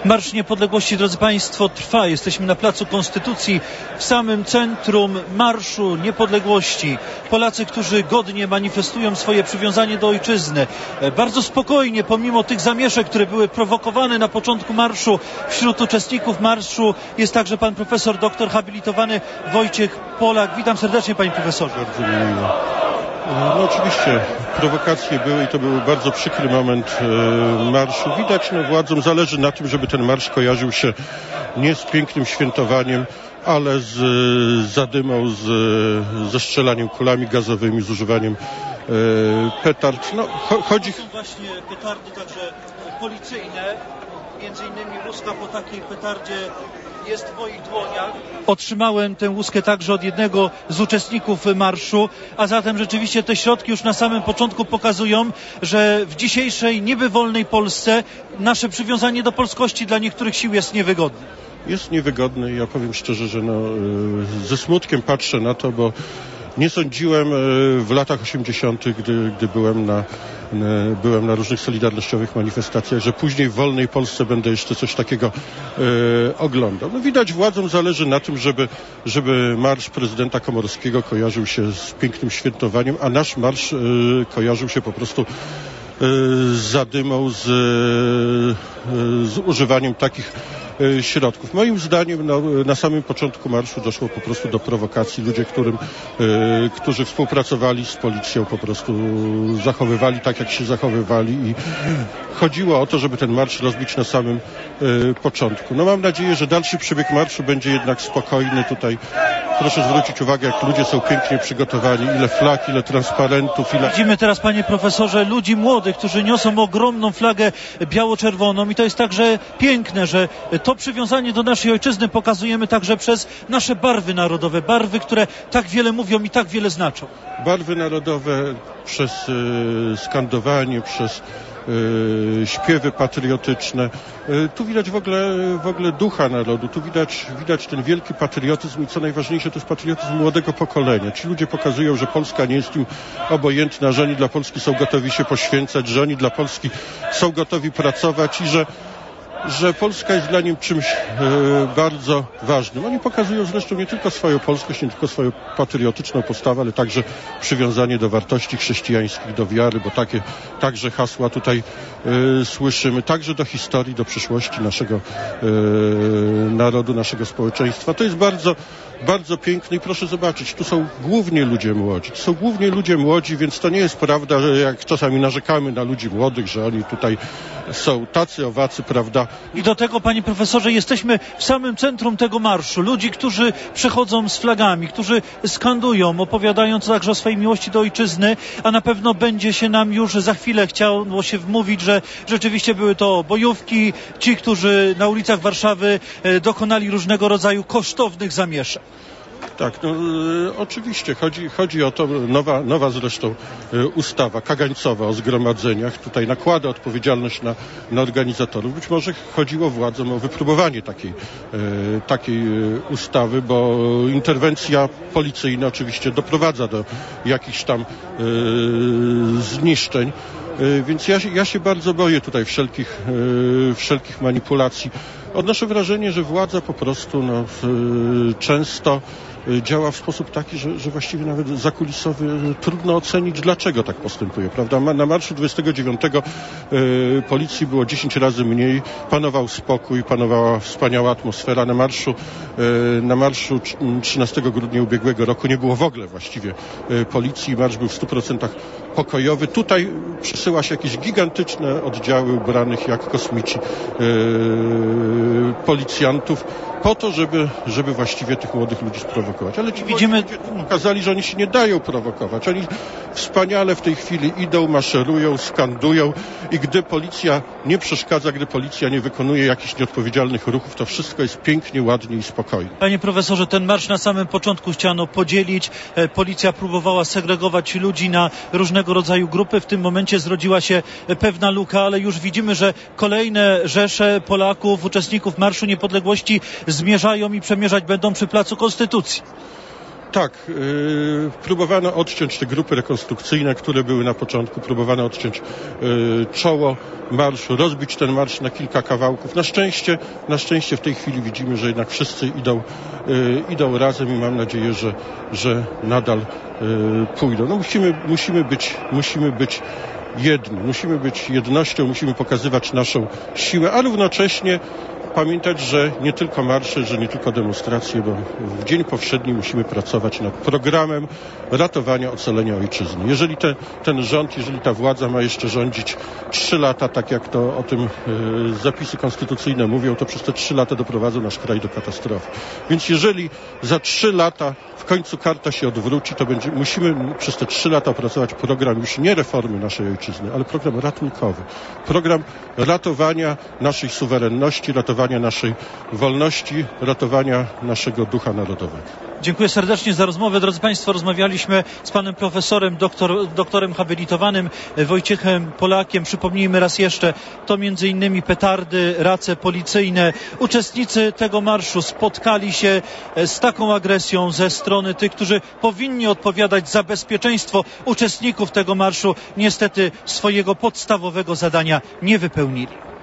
Marsz Niepodległości, drodzy Państwo, trwa. Jesteśmy na Placu Konstytucji, w samym centrum Marszu Niepodległości. Polacy, którzy godnie manifestują swoje przywiązanie do ojczyzny. Bardzo spokojnie, pomimo tych zamieszek, które były prowokowane na początku marszu. Wśród uczestników marszu jest także pan profesor, doktor habilitowany Wojciech Polak. Witam serdecznie, panie profesorze. Bardzo mi miło. No oczywiście prowokacje były i to był bardzo przykry moment marszu. Widać, władzom zależy na tym, żeby ten marsz kojarzył się nie z pięknym świętowaniem, ale z zadymą, ze strzelaniem kulami gazowymi, z używaniem petard. Chodzi... To są właśnie petardy także policyjne, między innymi łuska po takiej petardzie jest w moich dłoniach. Otrzymałem tę łuskę także od jednego z uczestników marszu, a zatem rzeczywiście te środki już na samym początku pokazują, że w dzisiejszej niby wolnej Polsce nasze przywiązanie do polskości dla niektórych sił jest niewygodne. Jest niewygodne i ja powiem szczerze, że ze smutkiem patrzę na to, bo nie sądziłem w latach 80., gdy byłem na różnych solidarnościowych manifestacjach, że później w wolnej Polsce będę jeszcze coś takiego oglądał. Widać, władzom zależy na tym, żeby marsz prezydenta Komorowskiego kojarzył się z pięknym świętowaniem, a nasz marsz kojarzył się po prostu z zadymą, z używaniem takich środków. Moim zdaniem na samym początku marszu doszło po prostu do prowokacji. Ludzie, którzy współpracowali z policją, po prostu zachowywali tak, jak się zachowywali i chodziło o to, żeby ten marsz rozbić na samym początku. Mam nadzieję, że dalszy przebieg marszu będzie jednak spokojny. Tutaj proszę zwrócić uwagę, jak ludzie są pięknie przygotowani, ile flag, ile transparentów, Widzimy teraz, panie profesorze, ludzi młodych, którzy niosą ogromną flagę biało-czerwoną i to jest także piękne, że to przywiązanie do naszej ojczyzny pokazujemy także przez nasze barwy narodowe, barwy, które tak wiele mówią i tak wiele znaczą. Barwy narodowe przez skandowanie, przez śpiewy patriotyczne. Tu widać w ogóle ducha narodu, tu widać ten wielki patriotyzm i co najważniejsze, to jest patriotyzm młodego pokolenia. Ci ludzie pokazują, że Polska nie jest im obojętna, że oni dla Polski są gotowi się poświęcać, że oni dla Polski są gotowi pracować i że Polska jest dla nim czymś bardzo ważnym. Oni pokazują zresztą nie tylko swoją polskość, nie tylko swoją patriotyczną postawę, ale także przywiązanie do wartości chrześcijańskich, do wiary, bo takie także hasła tutaj słyszymy, także do historii, do przyszłości naszego narodu, naszego społeczeństwa. To jest bardzo, bardzo piękne i proszę zobaczyć, tu są głównie ludzie młodzi, więc to nie jest prawda, że jak czasami narzekamy na ludzi młodych, że oni tutaj są tacy, owacy, prawda? I do tego, panie profesorze, jesteśmy w samym centrum tego marszu. Ludzi, którzy przechodzą z flagami, którzy skandują, opowiadając także o swojej miłości do ojczyzny, a na pewno będzie się nam już za chwilę chciało się wmówić, że rzeczywiście były to bojówki, ci, którzy na ulicach Warszawy dokonali różnego rodzaju kosztownych zamieszek. Tak, oczywiście chodzi o to, nowa zresztą ustawa kagańcowa o zgromadzeniach tutaj nakłada odpowiedzialność na organizatorów. Być może chodziło władzom o wypróbowanie takiej ustawy, bo interwencja policyjna oczywiście doprowadza do jakichś tam zniszczeń. Więc ja się bardzo boję tutaj wszelkich manipulacji. Odnoszę wrażenie, że władza po prostu często działa w sposób taki, że właściwie nawet zakulisowy trudno ocenić, dlaczego tak postępuje, prawda? Na marszu 29 policji było 10 razy mniej, panował spokój, panowała wspaniała atmosfera. Na marszu 13 grudnia ubiegłego roku nie było w ogóle właściwie policji, marsz był w 100% pokojowy. Tutaj przesyła się jakieś gigantyczne oddziały ubranych jak kosmici policjantów po to, żeby właściwie tych młodych ludzi sprowokować. Ale ci ludzie pokazali, że oni się nie dają prowokować. Oni wspaniale w tej chwili idą, maszerują, skandują i gdy policja nie przeszkadza, gdy policja nie wykonuje jakichś nieodpowiedzialnych ruchów, to wszystko jest pięknie, ładnie i spokojnie. Panie profesorze, ten marsz na samym początku chciano podzielić. Policja próbowała segregować ludzi na różnego rodzaju grupy. W tym momencie zrodziła się pewna luka, ale już widzimy, że kolejne rzesze Polaków, uczestników Marszu Niepodległości zmierzają i przemierzać będą przy Placu Konstytucji. Tak, próbowano odciąć te grupy rekonstrukcyjne, które były na początku, próbowano odciąć czoło marszu, rozbić ten marsz na kilka kawałków. Na szczęście w tej chwili widzimy, że jednak wszyscy idą razem i mam nadzieję, że nadal pójdą. No musimy być jedni, musimy być jednością, musimy pokazywać naszą siłę, a równocześnie pamiętać, że nie tylko marsze, że nie tylko demonstracje, bo w dzień powszedni musimy pracować nad programem ratowania, ocalenia ojczyzny. Jeżeli ten rząd, jeżeli ta władza ma jeszcze rządzić 3 lata, tak jak to o tym zapisy konstytucyjne mówią, to przez te 3 lata doprowadzą nasz kraj do katastrofy. Więc jeżeli za 3 lata w końcu karta się odwróci, to musimy przez te 3 lata opracować program już nie reformy naszej ojczyzny, ale program ratunkowy. Program ratowania naszej suwerenności, ratowania naszej wolności, ratowania naszego ducha narodowego. Dziękuję serdecznie za rozmowę. Drodzy Państwo, rozmawialiśmy z panem profesorem, doktorem habilitowanym Wojciechem Polakiem. Przypomnijmy raz jeszcze, to między innymi petardy, race policyjne. Uczestnicy tego marszu spotkali się z taką agresją ze strony tych, którzy powinni odpowiadać za bezpieczeństwo uczestników tego marszu. Niestety swojego podstawowego zadania nie wypełnili.